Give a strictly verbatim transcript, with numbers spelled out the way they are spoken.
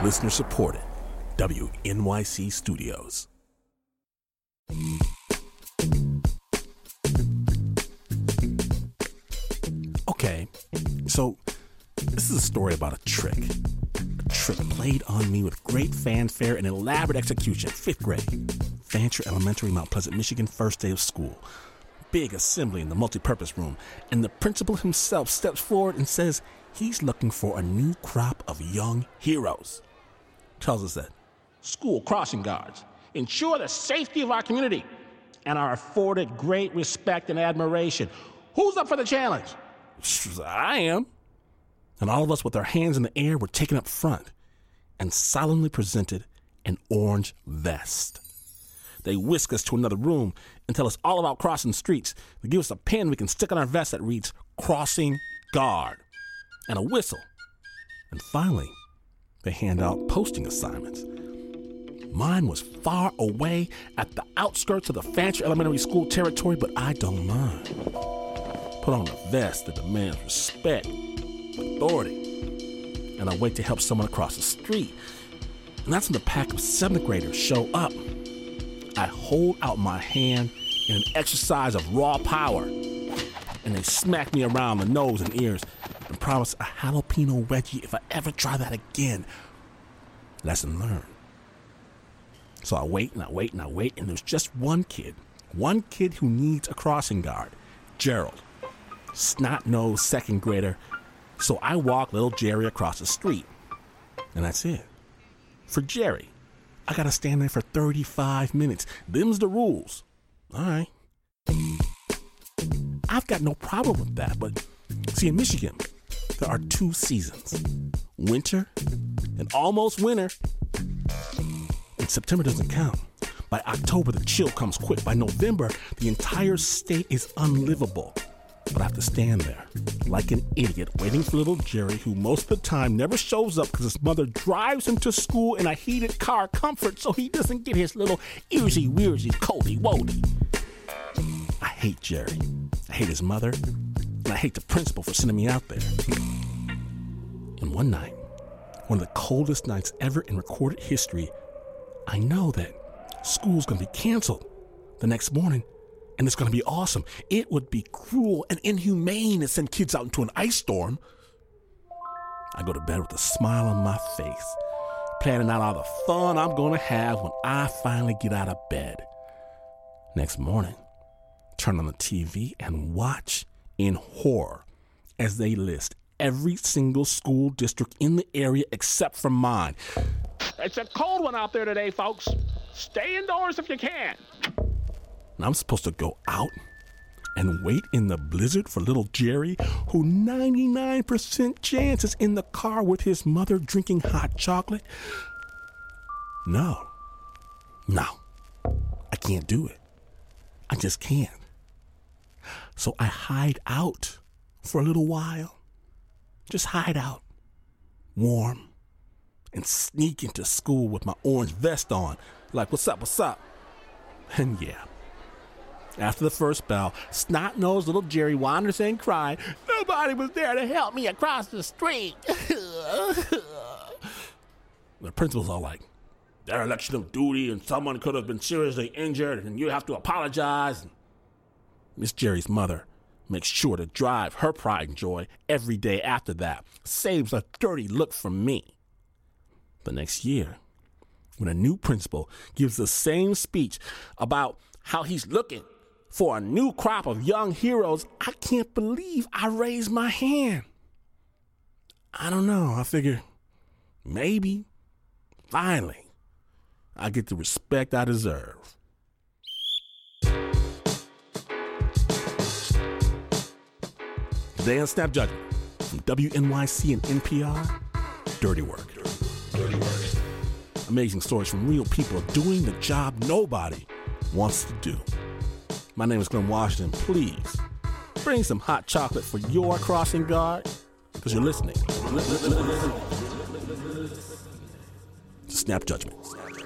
Listener supported. W N Y C Studios. Okay, so this is a story about a trick. A trick played on me with great fanfare and elaborate execution. Fifth grade. Fancher Elementary, Mount Pleasant, Michigan, first day of school. Big assembly in the multipurpose room, and the principal himself steps forward and says he's looking for a new crop of young heroes. Tells us that school crossing guards ensure the safety of our community and are afforded great respect and admiration. Who's up for the challenge? I am. And all of us with our hands in the air were taken up front and solemnly presented an orange vest. They whisk us to another room and tell us all about crossing streets. They give us a pen we can stick on our vest that reads Crossing Guard and a whistle. And finally, they hand out posting assignments. Mine was far away at the outskirts of the Fancher Elementary School territory, but I don't mind. Put on a vest that demands respect, authority, and I wait to help someone across the street. And that's when the pack of seventh graders show up. I hold out my hand in an exercise of raw power, and they smack me around the nose and ears and promise a jalapeno wedgie if I ever try that again. Lesson learned. So I wait and I wait and I wait, and there's just one kid, one kid who needs a crossing guard, Gerald, snot-nosed second grader. So I walk little Jerry across the street, and that's it. For Jerry, I gotta stand there for thirty-five minutes. Them's the rules. All right. I've got no problem with that, but see, in Michigan, there are two seasons, winter and almost winter. And September doesn't count. By October, the chill comes quick. By November, the entire state is unlivable. But I have to stand there like an idiot waiting for little Jerry, who most of the time never shows up because his mother drives him to school in a heated car Comfort so he doesn't get his little earsy-wearsy coldy-woldy. I hate Jerry. I hate his mother. And I hate the principal for sending me out there. And one night, one of the coldest nights ever in recorded history, I know that school's going to be canceled the next morning. And it's going to be awesome. It would be cruel and inhumane to send kids out into an ice storm. I go to bed with a smile on my face, planning out all the fun I'm going to have when I finally get out of bed. Next morning, turn on the T V and watch in horror as they list every single school district in the area except for mine. It's a cold one out there today, folks. Stay indoors if you can. And I'm supposed to go out and wait in the blizzard for little Jerry, who ninety-nine percent chance is in the car with his mother drinking hot chocolate? No. No. I can't do it. I just can't. So I hide out for a little while. Just hide out. Warm. And sneak into school with my orange vest on. Like, what's up, what's up? And yeah. After the first bell, snot-nosed little Jerry wanders in crying, "Nobody was there to help me across the street." The principal's all like, "Dereliction of duty, and someone could have been seriously injured, and you have to apologize." Miss Jerry's mother makes sure to drive her pride and joy every day after that. Saves a dirty look from me. The next year, when a new principal gives the same speech about how he's looking for a new crop of young heroes, I can't believe I raised my hand. I don't know. I figure maybe, finally, I get the respect I deserve. Today on Snap Judgment, from W N Y C and N P R, Dirty Work. Dirty Work. Amazing stories from real people doing the job nobody wants to do. My name is Glenn Washington. Please bring some hot chocolate for your crossing guard, because you're listening. Snap Judgment.